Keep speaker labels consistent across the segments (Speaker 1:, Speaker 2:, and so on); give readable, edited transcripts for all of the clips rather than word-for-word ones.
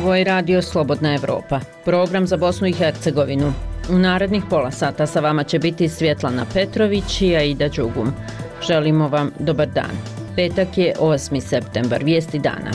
Speaker 1: Ovo je Radio Slobodna Evropa, program za Bosnu i Hercegovinu. U narednih pola sata sa vama će biti Svjetlana Petrović i Aida Đugum. Želimo vam dobar dan. Petak je 8. septembar, vijesti dana.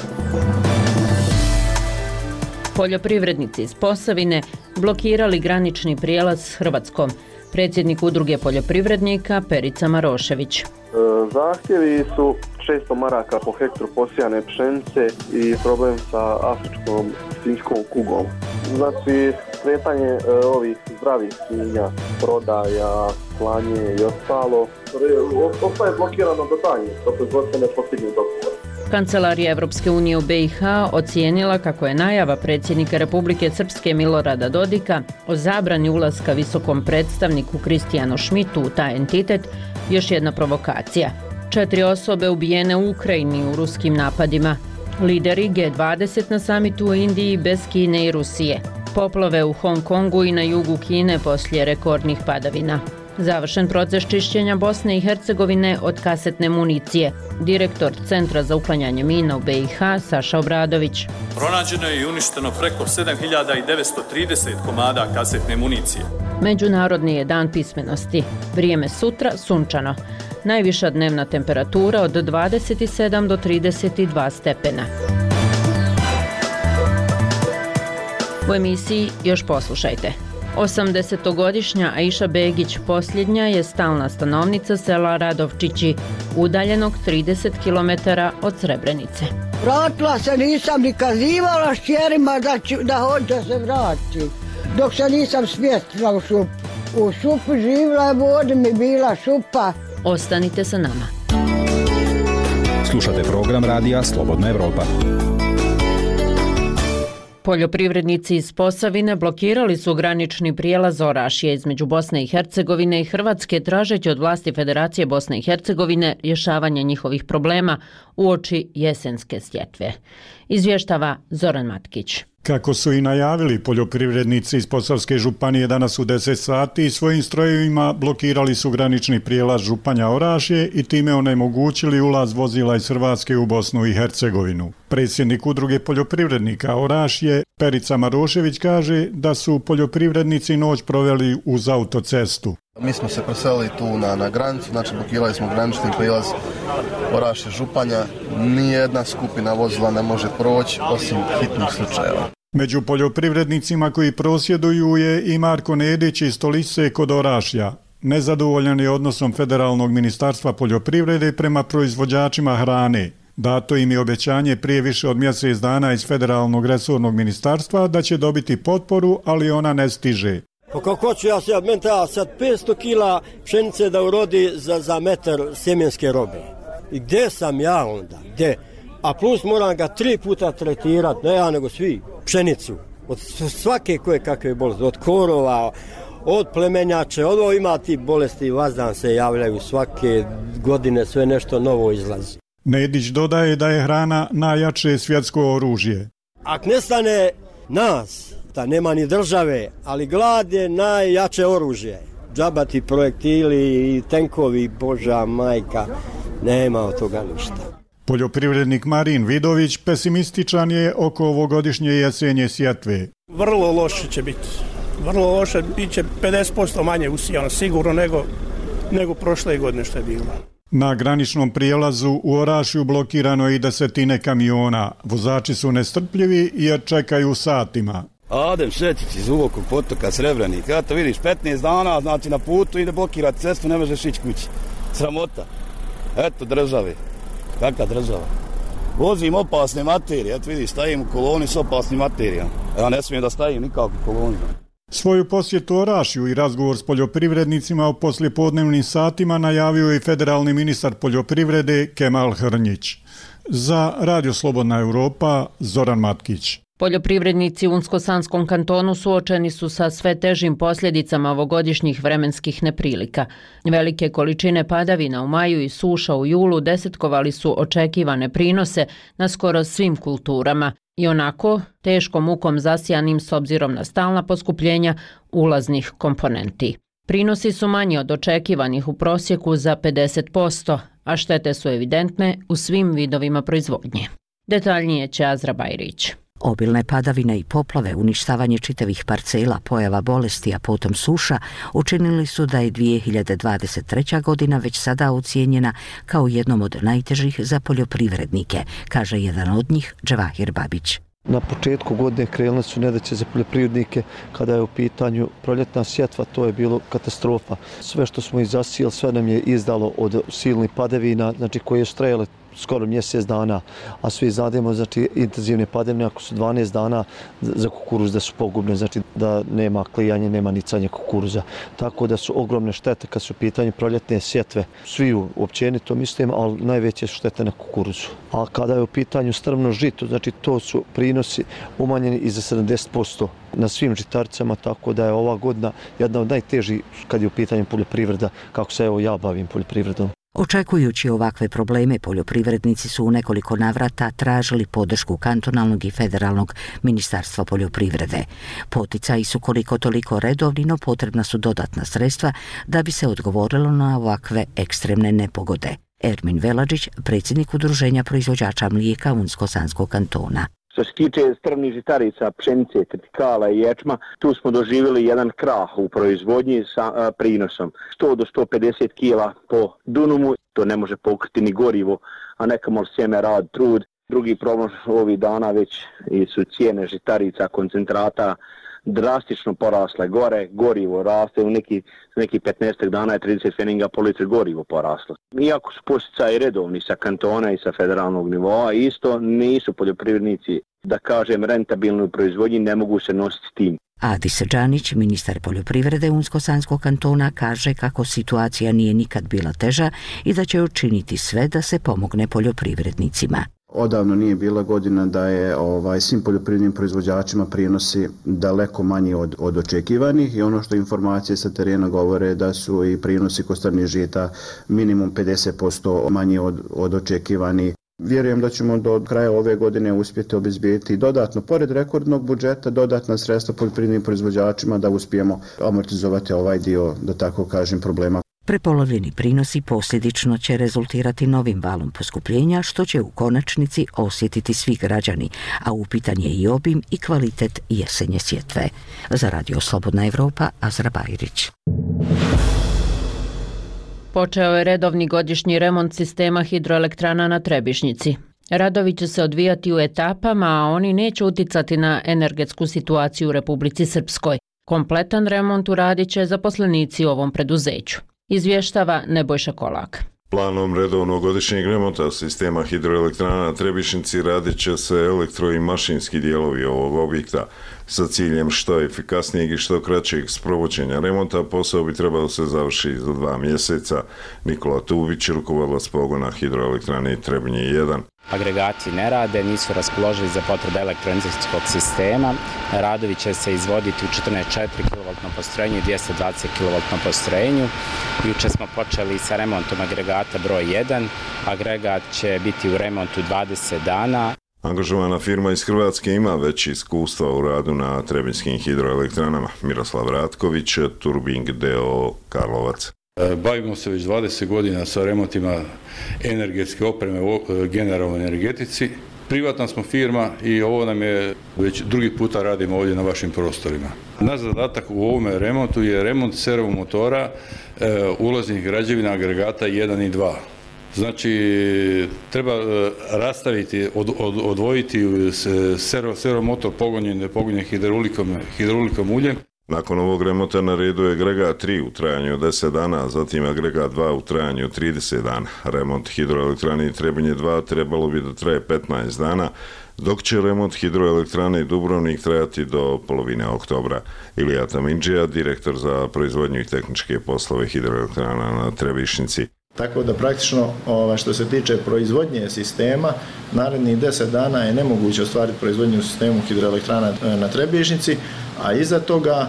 Speaker 1: Poljoprivrednici iz Posavine blokirali granični prijelaz s Hrvatskom. Predsjednik udruge poljoprivrednika Perica Marošević.
Speaker 2: Zahtjevi su 600 maraka po hektru posijane pšenice i problem sa afričkom svinjskom kugom. Znači, kretanje ovih zdravih svinja, prodaja, klanje i ostalo, ostaje blokirano do daljnjih, dok god se ne postigne dogovor.
Speaker 1: Kancelarija Evropske unije u BiH ocijenila kako je najava predsjednika Republike Srpske Milorada Dodika o zabrani ulaska visokom predstavniku Kristijanu Šmitu u taj entitet još jedna provokacija. 4 osobe ubijene u Ukrajini u ruskim napadima. Lideri G20 na samitu u Indiji bez Kine i Rusije. Poplave u Hong Kongu i na jugu Kine poslije rekordnih padavina. Završen proces čišćenja Bosne i Hercegovine od kasetne municije. Direktor Centra za uklanjanje mina u BiH Saša Obradović.
Speaker 3: Pronađeno je i uništeno preko 7930 komada kasetne municije.
Speaker 1: Međunarodni je dan pismenosti. Vrijeme sutra sunčano. Najviša dnevna temperatura od 27 do 32 stepena. U emisiji još poslušajte. 80-godišnja Aisha Begić posljednja je stalna stanovnica sela Radovčići, udaljenog 30 km od Srebrenice.
Speaker 4: Vratila se, nisam ni kazivala šćerima da hoće se vrati, dok se nisam smjestila u šupu. U šupu živjela, vodi mi bila šupa.
Speaker 1: Ostanite sa nama.
Speaker 5: Slušate program Radija Slobodna Evropa.
Speaker 1: Poljoprivrednici iz Posavine blokirali su granični prijelaz Orašje između Bosne i Hercegovine i Hrvatske tražeći od vlasti Federacije Bosne i Hercegovine rješavanje njihovih problema uoči jesenske sjetve. Izvještava Zoran Matkić.
Speaker 6: Kako su i najavili, poljoprivrednici iz Posavske županije danas u 10 sati svojim strojevima blokirali su granični prijelaz Županja Orašje i time onemogućili ulaz vozila iz Hrvatske u Bosnu i Hercegovinu. Predsjednik udruge poljoprivrednika Orašje Perica Marošević kaže da su poljoprivrednici noć proveli uz autocestu.
Speaker 7: Mi smo se preselili tu na granicu, znači blokirali smo granični prijelaz Orašje Županja. Nijedna skupina vozila ne može proći osim hitnih slučajeva.
Speaker 6: Među poljoprivrednicima koji prosvjeduju je i Marko Nedić iz Stolice kod Orašja. Nezadovoljan je odnosom Federalnog ministarstva poljoprivrede prema proizvođačima hrane. Dato im je obećanje prije više od mjesec dana iz Federalnog resornog ministarstva da će dobiti potporu, ali ona ne stiže.
Speaker 8: Pa kako ću ja sad 500 kila pšenice da urodi za metar sjemenske robe? I gdje sam ja onda? Gdje? A plus moram ga 3 puta tretirati, ne ja nego svi, pšenicu. Od svake koje kakve bolesti, od korova, od plemenjače, ovo ima ti bolesti, vazdan se javljaju svake godine, sve nešto novo izlazi.
Speaker 6: Nedić dodaje da je hrana najjače svjetsko oružje.
Speaker 8: Ako nestane nas, da nema ni države, ali glad je najjače oružje. Džabati projektili i tenkovi, Boža majka, nema od toga ništa.
Speaker 6: Poljoprivrednik Marin Vidović pesimističan je oko ovogodišnje jesenje sjetve.
Speaker 9: Vrlo loše će biti. Vrlo loše, bit će 50% manje usijano sigurno nego prošle godine što je bilo.
Speaker 6: Na graničnom prijelazu u Orašju blokirano je i 10 kamiona. Vozači su nestrpljivi jer čekaju satima.
Speaker 10: Adem Šetić iz Uvokog potoka Srebrenik. Eto vidiš, 15 dana, znači na putu ide blokirati cestu, ne možeš ići kući. Sramota. Eto države. Kakva država? Vozim opasne materije, eto vidiš, stajim u koloni s opasnim materijama. Ja ne smijem da stajim nikako u koloni.
Speaker 6: Svoju posjetu Orašju i razgovor s poljoprivrednicima u poslijepodnevnim satima najavio i federalni ministar poljoprivrede Kemal Hrnjić. Za Radio Slobodna Evropa, Zoran Matkić.
Speaker 1: Poljoprivrednici u Unsko-Sanskom kantonu suočeni su sa sve težim posljedicama ovogodišnjih vremenskih neprilika. Velike količine padavina u maju i suša u julu desetkovali su očekivane prinose na skoro svim kulturama i onako teškom mukom zasijanim s obzirom na stalna poskupljenja ulaznih komponenti. Prinosi su manji od očekivanih u prosjeku za 50%, a štete su evidentne u svim vidovima proizvodnje. Detaljnije će Azra Bajrić.
Speaker 11: Obilne padavine i poplave, uništavanje čitavih parcela, pojava bolesti, a potom suša, učinili su da je 2023. godina već sada ocijenjena kao jednom od najtežih za poljoprivrednike, kaže jedan od njih, Dževahir Babić.
Speaker 12: Na početku godine krenule su nedaće za poljoprivrednike kada je u pitanju proljetna sjetva, to je bilo katastrofa. Sve što smo zasijali, sve nam je izdalo od silnih padavina, znači koje su trajale skoro mjesec dana, a svi znademo, znači intenzivne padavine ako su 12 dana za kukuruz da su pogubne, znači da nema klijanja, nema nicanja kukuruza. Tako da su ogromne štete kad su u pitanju proljetne sjetve. Svi uopćenito mislim, ali najveće su štete na kukuruzu. A kada je u pitanju strvno žito, znači to su prinosi umanjeni i za 70% na svim žitaricama, tako da je ova godina jedna od najtežih kad je u pitanju poljoprivreda, kako se evo ja bavim poljoprivredom.
Speaker 11: Očekujući ovakve probleme, poljoprivrednici su u nekoliko navrata tražili podršku kantonalnog i federalnog ministarstva poljoprivrede. Poticaji su koliko toliko redovni, no potrebna su dodatna sredstva da bi se odgovorilo na ovakve ekstremne nepogode. Ermin Veladžić, predsjednik Udruženja proizvođača mlijeka Unsko-Sanskog kantona.
Speaker 13: Što se tiče strvnih žitarica, pšenice, tritikala i ječma, tu smo doživjeli jedan krah u proizvodnji sa prinosom 100 do 150 kila po dunumu. To ne može pokriti ni gorivo, a nekamo sjeme, rad, trud. Drugi problem ovih dana već su cijene žitarica, koncentrata drastično porasle gore, gorivo raste, u neki 15 dana je 30 pfenninga po litru gorivo poraslo. Iako su posticaji redovni sa kantona i sa federalnog nivoa, isto nisu poljoprivrednici, da kažem, rentabilni u proizvodnji, ne mogu se nositi s tim.
Speaker 11: Adis Džanić, ministar poljoprivrede Unsko-Sanskog kantona, kaže kako situacija nije nikad bila teža i da će učiniti sve da se pomogne poljoprivrednicima.
Speaker 14: Odavno nije bila godina da je svim poljoprivrednim proizvođačima prinosi daleko manji od očekivanih i ono što informacije sa terena govore da su i prinosi kostarnih žita minimum 50% manji od očekivanih. Vjerujem da ćemo do kraja ove godine uspjeti obezbijeti dodatno, pored rekordnog budžeta, dodatna sredstva poljoprivrednim proizvođačima da uspijemo amortizovati ovaj dio, da tako kažem, problema.
Speaker 11: Prepolovljeni prinosi posljedično će rezultirati novim valom poskupljenja, što će u konačnici osjetiti svi građani, a upitan je i obim i kvalitet jesenje sjetve. Za Radio Slobodna Evropa, Azra Bajrić.
Speaker 1: Počeo je redovni godišnji remont sistema hidroelektrana na Trebišnjici. Radovi će se odvijati u etapama, a oni neće uticati na energetsku situaciju u Republici Srpskoj. Kompletan remont uradit će zaposlenici u ovom preduzeću. Izvještava Nebojša Kolak.
Speaker 15: Planom redovnog godišnjeg remonta sistema hidroelektrana na Trebišnjici radit će se elektro i mašinski dijelovi ovog objekta. Sa ciljem što efikasnijeg i što kraćeg sprovođenja remonta posao bi trebalo se završiti za 2 mjeseca. Nikola Tubić, rukovodilac pogona hidroelektrane Trebinje 1.
Speaker 16: Agregati ne rade, nisu raspoloživi za potrebe elektroenergetskog sistema. Radovi će se izvoditi u 14,4 kV postrojenju i 220 kV postrojenju. Juče smo počeli sa remontom agregata broj 1. Agregat će biti u remontu 20 dana.
Speaker 15: Angažovana firma iz Hrvatske ima već iskustva u radu na trebinskim hidroelektranama. Miroslav Ratković, Turbing d.o.o. Karlovac.
Speaker 17: Bavimo se već 20 godina sa remontima energetske opreme u generalnoj energetici. Privatna smo firma i ovo nam je već drugi puta radimo ovdje na vašim prostorima. Naš zadatak u ovome remontu je remont servomotora ulaznih građevina agregata 1 i 2. Znači, treba rastaviti, odvojiti servomotor pogonjen hidraulikom uljem.
Speaker 15: Nakon ovog remonta na redu je agregat 3 u trajanju od 10 dana, zatim agregat 2 u trajanju od 30 dana. Remont hidroelektrane Trebinje 2 trebalo bi da traje 15 dana, dok će remont hidroelektrane Dubrovnik trajati do polovine oktobra. Ilija Tamindžija, direktor za proizvodnju i tehničke poslove hidroelektrana na Trebišnjici.
Speaker 18: Tako da praktično što se tiče proizvodnje sistema, narednih 10 dana je nemoguće ostvariti proizvodnju sistemu hidroelektrana na Trebišnjici, a iza toga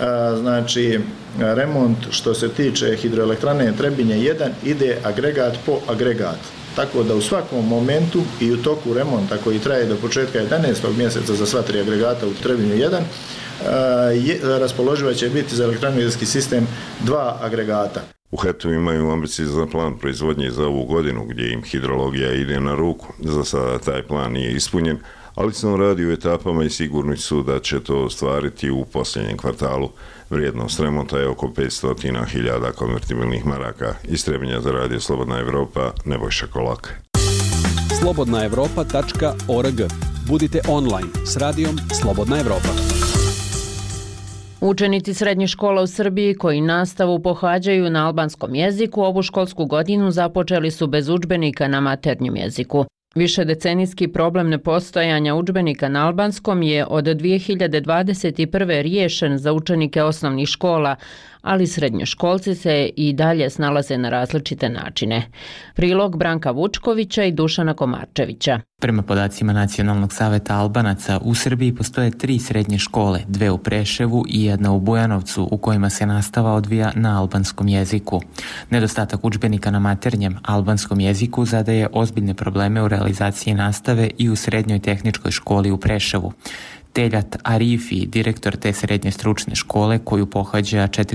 Speaker 18: znači remont što se tiče hidroelektrane Trebinje 1 ide agregat po agregat. Tako da u svakom momentu i u toku remonta koji traje do početka 11. mjeseca za sva 3 agregata u Trebinju 1, raspoloživa će biti za elektroenergetski sistem 2 agregata.
Speaker 15: U HEP-u imaju ambiciozan plan proizvodnje za ovu godinu gdje im hidrologija ide na ruku. Za sada taj plan nije ispunjen, ali se on radi u etapama i sigurni su da će to ostvariti u posljednjem kvartalu. Vrijednost remonta je oko 500.000 konvertibilnih maraka. Iz Trebinja za radio Slobodna Evropa, Nebojša Kolak.
Speaker 5: slobodnaevropa.org. Budite online s radijom Slobodna Evropa.
Speaker 1: Učenici srednjih škola u Srbiji koji nastavu pohađaju na albanskom jeziku ovu školsku godinu započeli su bez udžbenika na maternjem jeziku. Višedecenijski problem nepostojanja udžbenika na albanskom je od 2021. riješen za učenike osnovnih škola, ali srednjoškolci se i dalje snalaze na različite načine. Prilog Branka Vučkovića i Dušana Komarčevića.
Speaker 19: Prema podacima Nacionalnog saveta Albanaca, u Srbiji postoje 3 srednje škole, 2 u Preševu i 1 u Bujanovcu, u kojima se nastava odvija na albanskom jeziku. Nedostatak udžbenika na maternjem albanskom jeziku zadaje ozbiljne probleme u realizaciji nastave i u srednjoj tehničkoj školi u Preševu. Teljat Arifi, direktor te srednje stručne škole koju pohađa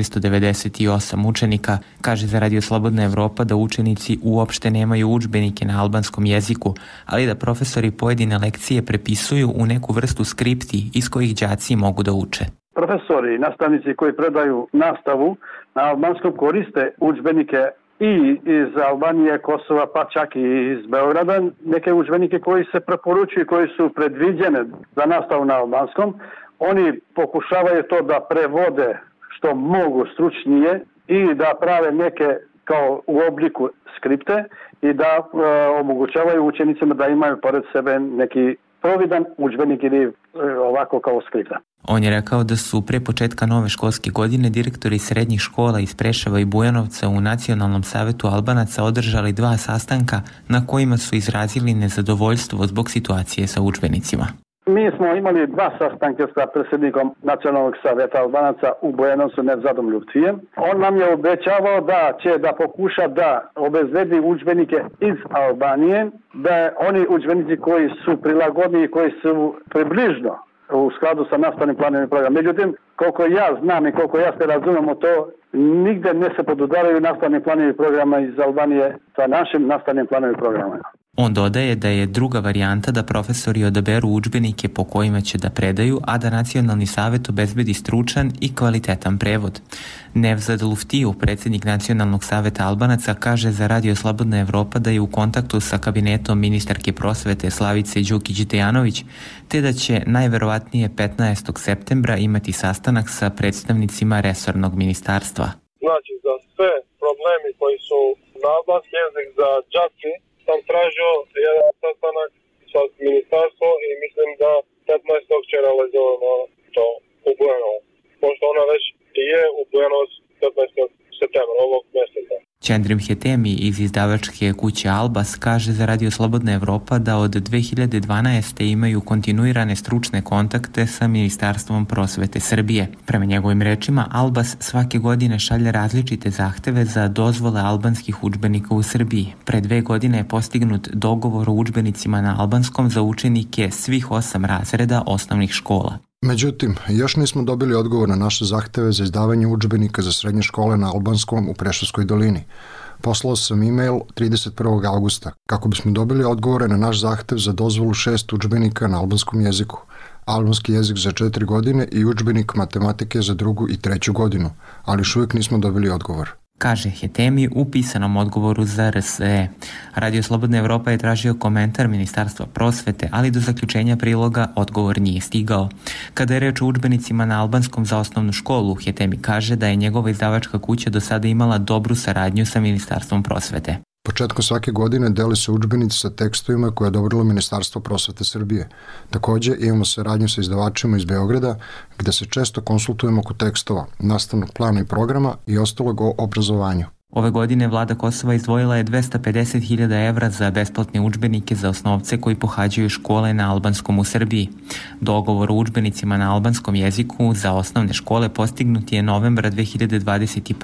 Speaker 19: 498 učenika, kaže za Radio Slobodna Evropa da učenici uopšte nemaju udžbenike na albanskom jeziku, ali da profesori pojedine lekcije prepisuju u neku vrstu skripti iz kojih đaci mogu da uče.
Speaker 20: Profesori i nastavnici koji predaju nastavu na albanskom koriste udžbenike i iz Albanije, Kosova, pa čak i iz Beograda, neke udžbenike koji se preporučuju, koji su predviđene za nastavu na albanskom. Oni pokušavaju to da prevode što mogu stručnije i da prave neke kao u obliku skripte i da omogućavaju učenicima da imaju pored sebe neki providan udžbenik ili ovako kao skripta.
Speaker 19: On je rekao da su pre početka nove školske godine direktori srednjih škola iz Preševa i Bujanovca u Nacionalnom savetu Albanaca održali 2 sastanka na kojima su izrazili nezadovoljstvo zbog situacije sa udžbenicima.
Speaker 20: Mi smo imali 2 sastanka sa predsjednikom Nacionalnog saveta Albanaca u Bujanovcu Nevzadom Ljuftvijem. On nam je obećavao da će da pokuša da obezbedi udžbenike iz Albanije, da oni udžbenici koji su prilagodni i koji su približno u skladu sa nastavnim planom i programom. Međutim, koliko ja znam i koliko ja se razumemo to, nigde ne se podudaraju nastavni planovi i programa iz Albanije sa našim nastavnim planom i programima.
Speaker 19: On dodaje da je druga varijanta da profesori odaberu udžbenike po kojima će da predaju, a da Nacionalni savet obezbedi stručan i kvalitetan prevod. Nevzad Luftiju, predsjednik Nacionalnog saveta Albanaca, kaže za Radio Slobodna Evropa da je u kontaktu sa kabinetom ministarke prosvete Slavice Đukić-Dejanović, te da će najverovatnije 15. septembra imati sastanak sa predstavnicima resornog ministarstva.
Speaker 21: Znači, za sve problemi koji su na albanski jezik za đaci, sam tražio jedan sastanak sa ministarstvom i mislim da 15. će realizovano to u Bujanovac. Pošto ona već je u Bujanovac 15. septembra ovog mjeseca.
Speaker 19: Čendrim Hetemi iz izdavačke kuće Albas kaže za Radio Slobodna Evropa da od 2012. imaju kontinuirane stručne kontakte sa Ministarstvom prosvete Srbije. Prema njegovim rečima, Albas svake godine šalje različite zahteve za dozvole albanskih udžbenika u Srbiji. Pre 2 godine je postignut dogovor o udžbenicima na albanskom za učenike svih 8 razreda osnovnih škola.
Speaker 22: Međutim, još nismo dobili odgovor na naše zahteve za izdavanje udžbenika za srednje škole na albanskom u Preševskoj dolini. Poslao sam e-mail 31. augusta kako bismo dobili odgovore na naš zahtev za dozvolu 6 udžbenika na albanskom jeziku, albanski jezik za 4 godine i udžbenik matematike za 2. i 3. godinu, ali još uvijek nismo dobili odgovor.
Speaker 19: Kaže Hetemi u pisanom odgovoru za RSE. Radio Slobodna Evropa je tražio komentar Ministarstva prosvete, ali do zaključenja priloga odgovor nije stigao. Kada je reč o udžbenicima na albanskom za osnovnu školu, Hetemi kaže da je njegova izdavačka kuća do sada imala dobru saradnju sa Ministarstvom prosvete.
Speaker 22: Početkom svake godine deli se udžbenici sa tekstovima koje je odobrilo Ministarstvo prosvete Srbije. Također imamo saradnju sa izdavačima iz Beograda, gde se često konsultujemo oko tekstova, nastavnog plana i programa i ostalog o obrazovanju.
Speaker 19: Ove godine vlada Kosova izdvojila je 250.000 evra za besplatne udžbenike za osnovce koji pohađaju škole na albanskom u Srbiji. Dogovor o udžbenicima na albanskom jeziku za osnovne škole postignut je novembra 2021.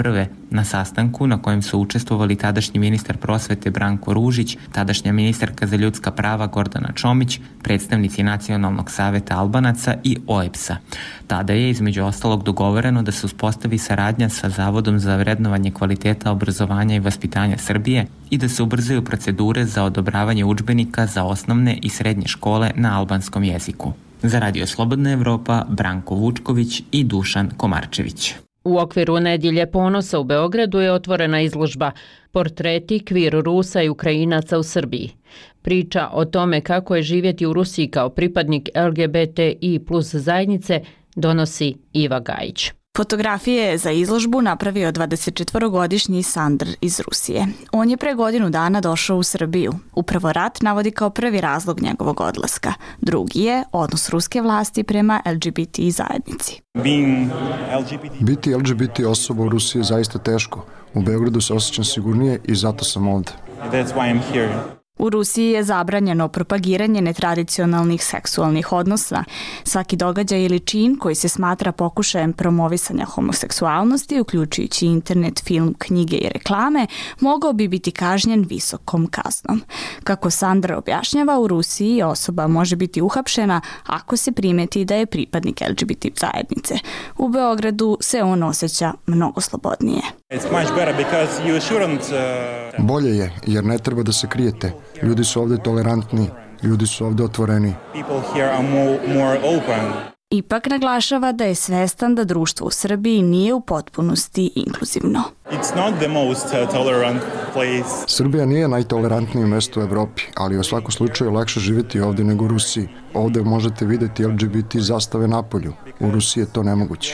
Speaker 19: Na sastanku na kojem su učestvovali tadašnji ministar prosvete Branko Ružić, tadašnja ministarka za ljudska prava Gordana Čomić, predstavnici Nacionalnog saveta Albanaca i OEBS-a. Tada je između ostalog dogovoreno da se uspostavi saradnja sa Zavodom za vrednovanje kvaliteta obrazovanja i vaspitanja Srbije i da se ubrzaju procedure za odobravanje udžbenika za osnovne i srednje škole na albanskom jeziku. Za Radio Slobodna Evropa, Branko Vučković i Dušan Komarčević.
Speaker 1: U okviru Nedjelje ponosa u Beogradu je otvorena izložba Portreti kvir Rusa i Ukrajinaca u Srbiji. Priča o tome kako je živjeti u Rusiji kao pripadnik LGBTI+ zajednice donosi Iva Gajić.
Speaker 2: Fotografije je za izložbu napravio 24-godišnji Sandr iz Rusije. On je pre godinu dana došao u Srbiju. Upravo rat navodi kao prvi razlog njegovog odlaska. Drugi je odnos ruske vlasti prema LGBT zajednici.
Speaker 22: Biti LGBT osoba u Rusiji je zaista teško. U Beogradu se osjećam sigurnije i zato sam ovde.
Speaker 2: U Rusiji je zabranjeno propagiranje netradicionalnih seksualnih odnosa. Svaki događaj ili čin koji se smatra pokušajem promovisanja homoseksualnosti, uključujući internet, film, knjige i reklame, mogao bi biti kažnjen visokom kaznom. Kako Sandra objašnjava, u Rusiji osoba može biti uhapšena ako se primeti da je pripadnik LGBT zajednice. U Beogradu se on osjeća mnogo slobodnije.
Speaker 22: Bolje je, jer ne treba da se krijete. Ljudi su ovde tolerantni, ljudi su ovde otvoreni.
Speaker 2: Ipak naglašava da je svestan da društvo u Srbiji nije u potpunosti inkluzivno.
Speaker 22: Srbija nije najtolerantnije mesto u Evropi, ali u svakom slučaju lakše živjeti ovde nego u Rusiji. Ovde možete vidjeti LGBT zastave napolju. U Rusiji je to nemoguće.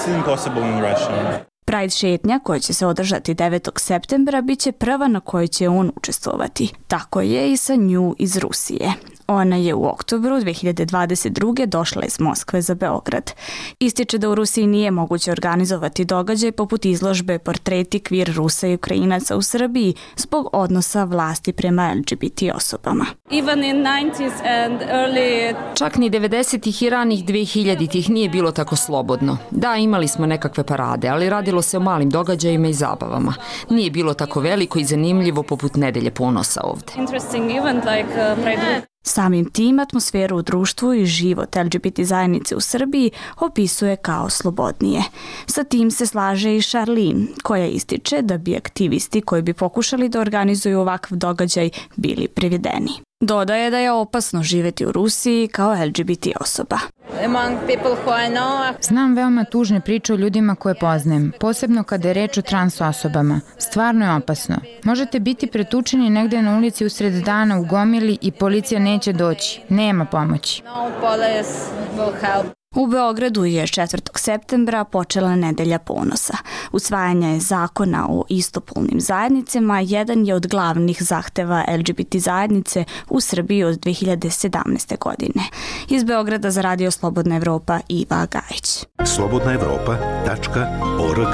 Speaker 2: Pride šetnja, koja će se održati 9. septembra, bit će prva na kojoj će on učestvovati. Tako je i sa nju iz Rusije. Ona je u oktobru 2022. došla iz Moskve za Beograd. Ističe da u Rusiji nije moguće organizovati događaj poput izložbe Portreti kvir Rusa i Ukrajinaca u Srbiji zbog odnosa vlasti prema LGBT osobama.
Speaker 3: Čak ni 90-ih i ranih 2000-ih nije bilo tako slobodno. Da, imali smo nekakve parade, ali radilo se o malim događajima i zabavama. Nije bilo tako veliko i zanimljivo poput Nedelje ponosa ovde.
Speaker 2: Samim tim atmosferu u društvu i život LGBT zajednice u Srbiji opisuje kao slobodnije. Sa tim se slaže i Charlene, koja ističe da bi aktivisti koji bi pokušali da organizuju ovakav događaj bili privedeni. Dodaje da je opasno živjeti u Rusiji kao LGBT osoba.
Speaker 23: Znam veoma tužne priče o ljudima koje poznajem, posebno kada je reč o trans osobama. Stvarno je opasno. Možete biti pretučeni negde na ulici usred dana u gomili i policija neće doći. Nema pomoći.
Speaker 2: U Beogradu je 4. septembra počela Nedelja ponosa. Usvajanje zakona o istopolnim zajednicama jedan je od glavnih zahteva LGBT zajednice u Srbiji od 2017. godine. Iz Beograda za Radio Slobodna Evropa, Iva Gajić.
Speaker 24: slobodnaevropa.org.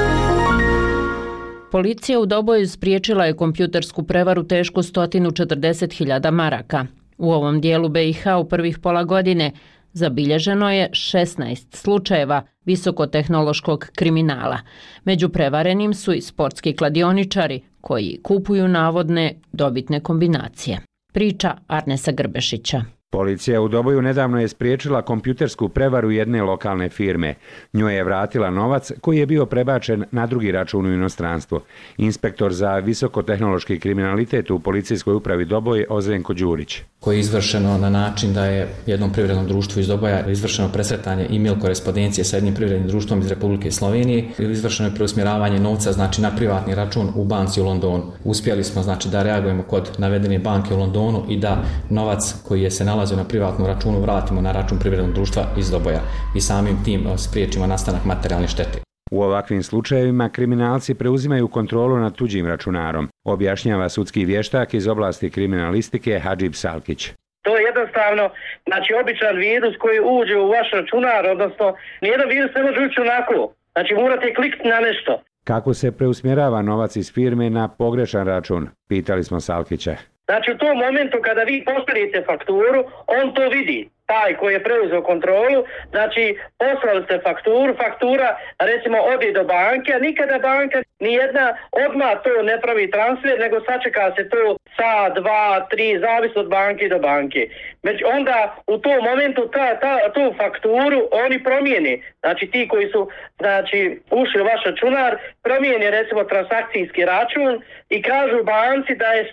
Speaker 1: Policija u Doboju spriječila je kompjutersku prevaru tešku 140.000 maraka. U ovom dijelu BiH u prvih pola godine zabilježeno je 16 slučajeva visokotehnološkog kriminala. Među prevarenim su i sportski kladioničari koji kupuju navodne dobitne kombinacije. Priča Arnesa Grbešića.
Speaker 25: Policija u Doboju nedavno je spriječila kompjutersku prevaru jedne lokalne firme. Njoj je vratila novac koji je bio prebačen na drugi račun u inostranstvo. Inspektor za visokotehnološki kriminalitet u policijskoj upravi Doboj Ozrenko Đurić.
Speaker 26: Koje je izvršeno na način da je jednom privrednom društvu iz Doboja izvršeno presretanje e-mail korespondencije sa jednim privrednim društvom iz Republike Slovenije. Izvršeno je preusmjeravanje novca na privatni račun u banci u Londonu. Uspjeli smo da reagujemo kod navedene banke u Londonu i da novac koji je se nalazio na privatnom računu vratimo na račun privrednog društva iz Doboja i samim tim spriječimo nastanak materijalne štete.
Speaker 25: U ovakvim slučajevima kriminalci preuzimaju kontrolu nad tuđim računarom, objašnjava sudski vještak iz oblasti kriminalistike Hadžib Salkić.
Speaker 27: To je jednostavno, običan virus koji uđe u vaš računar, odnosno nijedan virus ne može ući onako. Morate kliknuti na nešto.
Speaker 25: Kako se preusmjerava novac iz firme na pogrešan račun? Pitali smo Salkića.
Speaker 27: U tom momentu kada vi postavite fakturu, on to vidi. taj koji je preuzeo kontrolu, znači poslali ste faktura recimo ode do banke, a nikada banka nijedna odmah to ne pravi transfer, nego sačeka se to sat, 2, 3, zavisno od banke do banke. Onda u tom momentu tu fakturu oni promijeni, znači ti koji su ušli u vaš računar, promijeni recimo transakcijski račun i kažu banci da je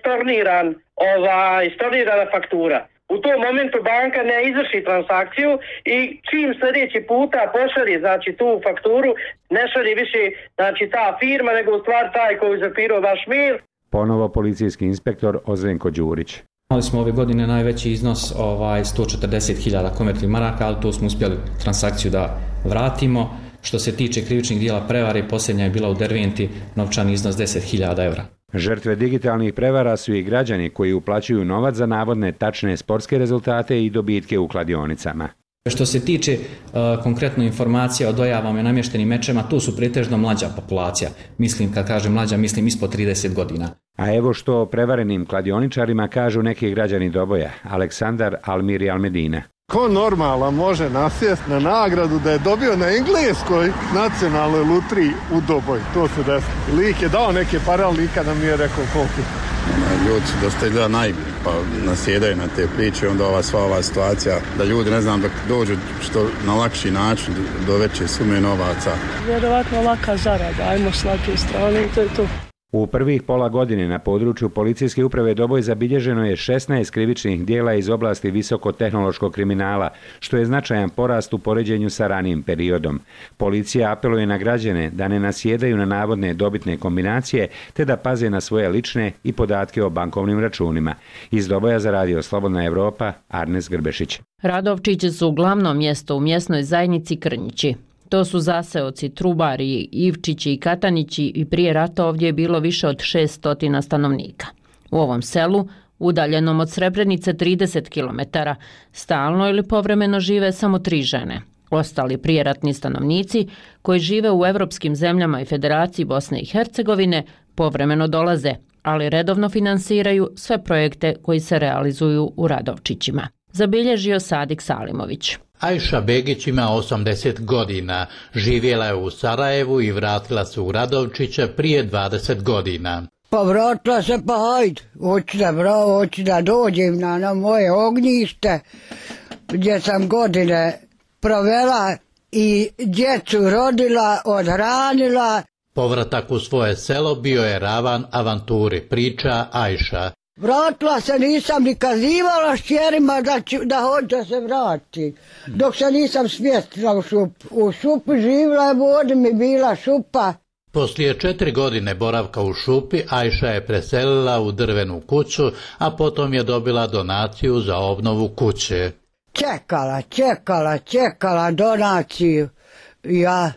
Speaker 27: stornirana faktura. U tom momentu banka ne izvrši transakciju i čim sljedeći puta pošalje tu fakturu, ne šalje više ta firma, nego u stvari taj koji je zapirao vaš mail.
Speaker 25: Ponovo policijski inspektor Ozrenko Đurić.
Speaker 26: Imali smo ove godine najveći iznos 140.000 konvertnih maraka, ali tu smo uspjeli transakciju da vratimo. Što se tiče krivičnih dijela prevare, posljednja je bila u Derventi, novčani iznos 10.000 evra.
Speaker 25: Žrtve digitalnih prevara su i građani koji uplaćuju novac za navodne tačne sportske rezultate i dobitke u kladionicama.
Speaker 26: Što se tiče konkretno informacija o dojavama i namještenim mečema, tu su pretežno mlađa populacija. Kad kažem mlađa, mislim ispod 30 godina.
Speaker 25: A evo što o prevarenim kladioničarima kažu neki građani Doboja, Aleksandar Almiri Almedina.
Speaker 4: Ko normalan može nasjest na nagradu da je dobio na engleskoj nacionalnoj lutriji u Doboju? To se desi. Lik je dao neke pare, ali nikad nam nije rekao koliko.
Speaker 6: Ljudi su dosta izgleda naivni, pa nasjedaju na te priče, onda sva ova situacija da ljudi, ne znam, da dođu što na lakši način do veće sume novaca.
Speaker 7: Vjerovatno laka zarada, ajmo s lake strane i to je to.
Speaker 25: U prvih pola godine na području policijske uprave Doboj zabilježeno je 16 krivičnih dijela iz oblasti visokotehnološkog kriminala, što je značajan porast u poređenju sa ranijim periodom. Policija apeluje na građane da ne nasjedaju na navodne dobitne kombinacije, te da paze na svoje lične i podatke o bankovnim računima. Iz Doboja za Radio Slobodna Evropa, Arnes Grbešić.
Speaker 1: Radovčići su glavno mjesto u mjesnoj zajednici Krnjići. To su zaseoci Trubari, Ivčići i Katanići i prije rata ovdje je bilo više od 600 stanovnika. U ovom selu, udaljenom od Srebrenice 30 km, stalno ili povremeno žive samo 3 žene. Ostali prijeratni stanovnici koji žive u evropskim zemljama i Federaciji Bosne i Hercegovine povremeno dolaze, ali redovno finansiraju sve projekte koji se realizuju u Radovčićima. Zabilježio Sadik Salimović.
Speaker 8: Ajša Begić ima 80 godina, živjela je u Sarajevu i vratila se u Radovčiće prije 20 godina.
Speaker 9: Pa vratila se, pa hajde, hoću da dođem na moje ognjište gdje sam godine provela i djecu rodila, odhranila.
Speaker 8: Povratak u svoje selo bio je ravan avanturi, priča Ajša.
Speaker 9: Vratila se, nisam ni kazivala šćerima da hoće se vrati, dok se nisam smjestila u šupu. U šupu živjela je, vodi mi bila šupa.
Speaker 8: Poslije 4 godine boravka u šupi, Ajša je preselila u drvenu kuću, a potom je dobila donaciju za obnovu kuće.
Speaker 9: Čekala donaciju. Ja.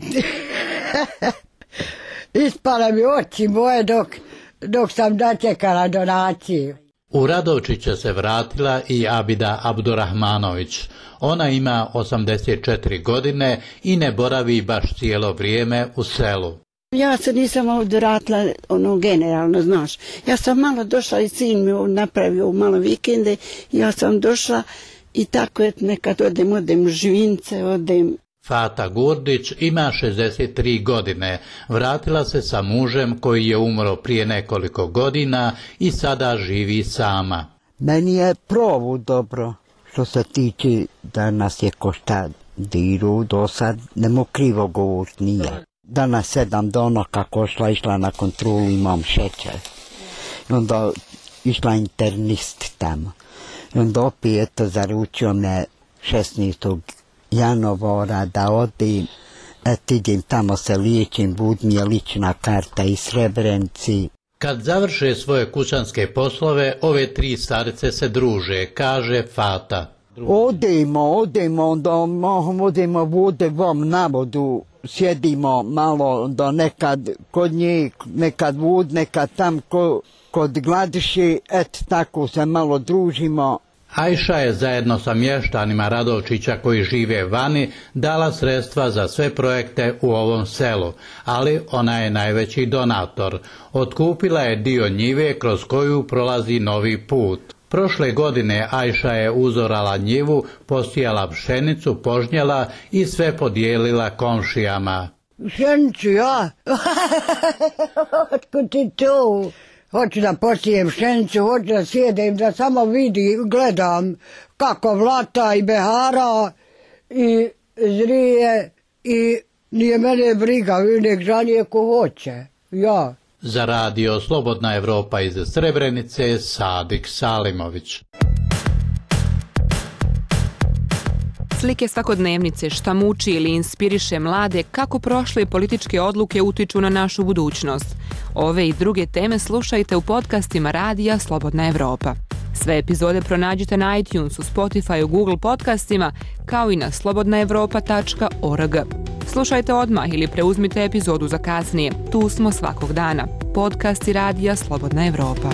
Speaker 9: Ispala mi oči moje dok sam dočekala donaciju.
Speaker 8: U Radovčiće se vratila i Abida Abdurahmanović. Ona ima 84 godine i ne boravi baš cijelo vrijeme u selu.
Speaker 10: Ja se nisam ovdje vratila generalno, znaš. Ja sam malo došla i sin mi napravio malo vikende. Ja sam došla i tako je nekad odem Žvince, odem.
Speaker 8: Fata Gurdić ima 63 godine. Vratila se sa mužem koji je umro prije nekoliko godina i sada živi sama.
Speaker 9: Meni je provu dobro što se tiče da nas je ko šta diru do sad, nemo krivo govorit nije. Danas 7 dana kako išla na kontrolu, imam šećer. I onda išla internist tamo. I onda opet zaručio me 16. januara da odim, idem tamo se liječim, bud mi je lična karta iz Srebrenci.
Speaker 8: Kad završe svoje kućanske poslove, ove 3 starice se druže, kaže Fata.
Speaker 9: Odemo, odemo vode vam na vodu, sjedimo malo do nekad kod njih, nekad vod, nekad tam kod Gladiši, tako se malo družimo.
Speaker 8: Ajša je zajedno sa mještanima Radovčića koji žive vani dala sredstva za sve projekte u ovom selu, ali ona je najveći donator. Otkupila je dio njive kroz koju prolazi novi put. Prošle godine Ajša je uzorala njivu, posijala pšenicu, požnjela i sve podijelila komšijama.
Speaker 11: Pšenicu, ja? Otkud ti to? Hoću da posijem pšenicu, hoću da sjedem, da samo gledam kako vlata i behara i zrije i nije mene briga, nek žalije ko hoće, ja.
Speaker 8: Za radio Slobodna Evropa iz Srebrenice, Sadik Salimović.
Speaker 12: Slike svakodnevnice, šta muči ili inspiriše mlade, kako prošle političke odluke utiču na našu budućnost. Ove i druge teme slušajte u podcastima radija Slobodna Evropa. Sve epizode pronađite na iTunesu, Spotifyu, Google podcastima, kao i na slobodnaevropa.org. Slušajte odmah ili preuzmite epizodu za kasnije. Tu smo svakog dana. Podcasti radija Slobodna Evropa.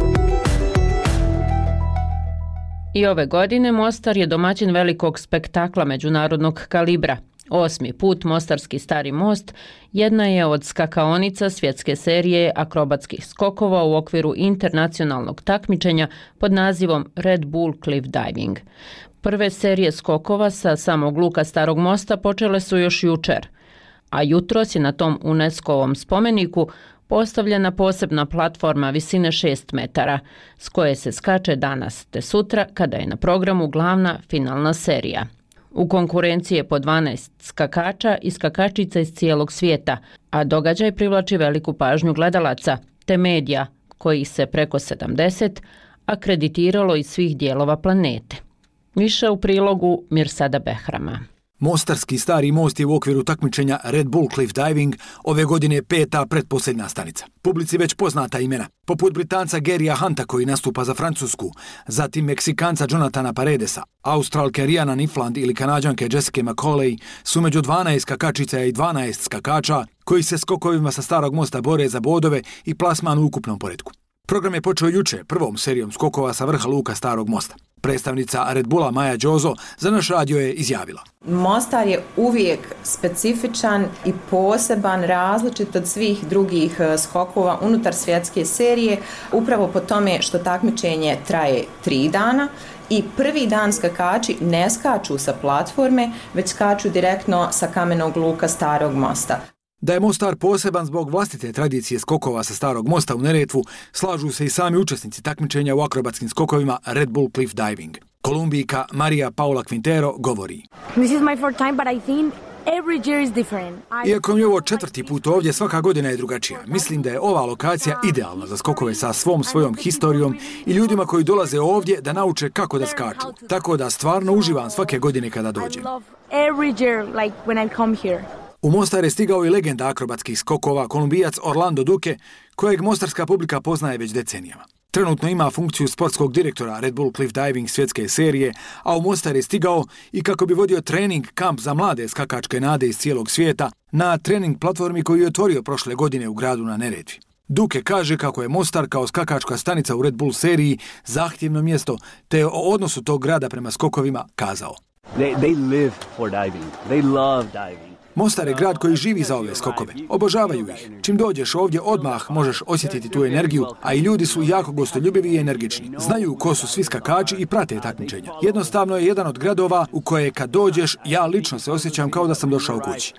Speaker 1: I ove godine Mostar je domaćin velikog spektakla međunarodnog kalibra. 8. put Mostarski stari most jedna je od skakaonica svjetske serije akrobatskih skokova u okviru internacionalnog takmičenja pod nazivom Red Bull Cliff Diving. Prve serije skokova sa samog luka Starog mosta počele su još jučer, a jutros je na tom UNESCO-ovom spomeniku postavljena posebna platforma visine 6 metara, s koje se skače danas te sutra kada je na programu glavna finalna serija. U konkurenciji je po 12 skakača i skakačica iz cijelog svijeta, a događaj privlači veliku pažnju gledalaca te medija, kojih se preko 70 akreditiralo iz svih dijelova planete. Više u prilogu Mirsada Behrama.
Speaker 13: Mostarski stari most je u okviru takmičenja Red Bull Cliff Diving ove godine 5. pretposljednja stanica. Publici već poznata imena, poput Britanca Garya Hunta koji nastupa za Francusku, zatim Meksikanca Jonathana Paredesa, Australke Riana Nifland ili Kanađanke Jessica McCauley su među 12 skakačica i 12 skakača koji se skokovima sa Starog mosta bore za bodove i plasman u ukupnom poretku. Program je počeo juče prvom serijom skokova sa vrha luka Starog mosta. Predstavnica Red Bulla Maja Đozo za naš radio je izjavila:
Speaker 14: Mostar je uvijek specifičan i poseban, različit od svih drugih skokova unutar svjetske serije, upravo po tome što takmičenje traje 3 dana i prvi dan skakači ne skaču sa platforme, već skaču direktno sa kamenog luka Starog mosta.
Speaker 13: Da je Mostar poseban zbog vlastite tradicije skokova sa Starog mosta u Neretvu, slažu se i sami učesnici takmičenja u akrobatskim skokovima Red Bull Cliff Diving. Kolumbijka Maria Paula Quintero govori:
Speaker 16: This is my 4th time, but I think every year is different.
Speaker 13: Iako mi je ovo 4. put ovdje, svaka godina je drugačija. Mislim da je ova lokacija idealna za skokove sa svojom historijom i ljudima koji dolaze ovdje da nauče kako da skaču. Tako da stvarno uživam svake godine kada dođem.
Speaker 16: I love every year, like when I come here.
Speaker 13: U Mostar je stigao i legenda akrobatskih skokova, Kolumbijac Orlando Duque, kojeg mostarska publika poznaje već decenijama. Trenutno ima funkciju sportskog direktora Red Bull Cliff Diving svjetske serije, a u Mostar je stigao i kako bi vodio trening kamp za mlade skakačke nade iz cijelog svijeta na trening platformi koju je otvorio prošle godine u gradu na Neretvi. Duque kaže kako je Mostar kao skakačka stanica u Red Bull seriji zahtjevno mjesto, te o odnosu tog grada prema skokovima kazao:
Speaker 17: They live for diving. They love diving.
Speaker 13: Mostar je grad koji živi za ove skokove. Obožavaju ih. Čim dođeš ovdje, odmah možeš osjetiti tu energiju, a i ljudi su jako gostoljubivi i energični. Znaju ko su svi skakači i prate takmičenja. Jednostavno je jedan od gradova u koje kad dođeš, ja lično se osjećam kao da sam došao kući.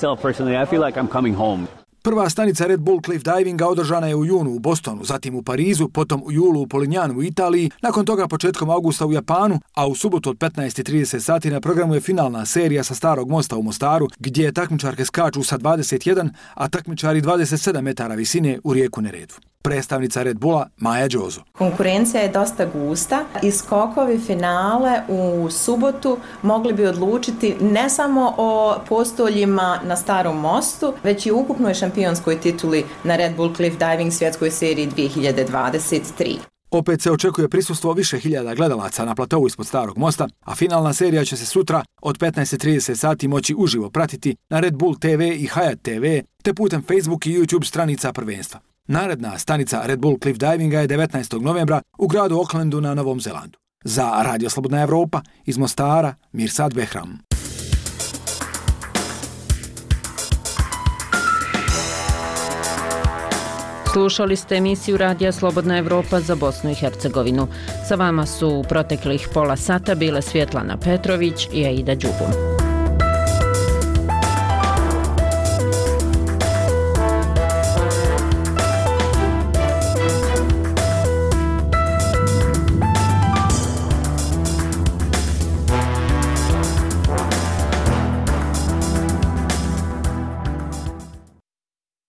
Speaker 13: Prva stanica Red Bull Cliff Divinga održana je u junu u Bostonu, zatim u Parizu, potom u julu u Polignanu u Italiji, nakon toga početkom augusta u Japanu, a u subotu od 15:30 sati na programu je finalna serija sa Starog mosta u Mostaru, gdje takmičarke skaču sa 21, a takmičari 27 metara visine u rijeku Neretvu. Predstavnica Red Bulla Maja Đozo.
Speaker 14: Konkurencija je dosta gusta i skokovi finale u subotu mogli bi odlučiti ne samo o postoljima na Starom mostu, već i ukupnoj šampionskoj tituli na Red Bull Cliff Diving svjetskoj seriji 2023.
Speaker 13: Opet se očekuje prisustvo više hiljada gledalaca na platovu ispod Starog mosta, a finalna serija će se sutra od 15:30 sati moći uživo pratiti na Red Bull TV i Hayat TV, te putem Facebook i YouTube stranica prvenstva. Naredna stanica Red Bull Cliff Divinga je 19. novembra u gradu Aucklandu na Novom Zelandu. Za Radio Slobodna Evropa iz Mostara, Mirsad Behram.
Speaker 1: Slušali ste emisiju Radija Slobodna Evropa za Bosnu i Hercegovinu. Sa vama su u proteklih pola sata bile Svjetlana Petrović i Aida Đubum.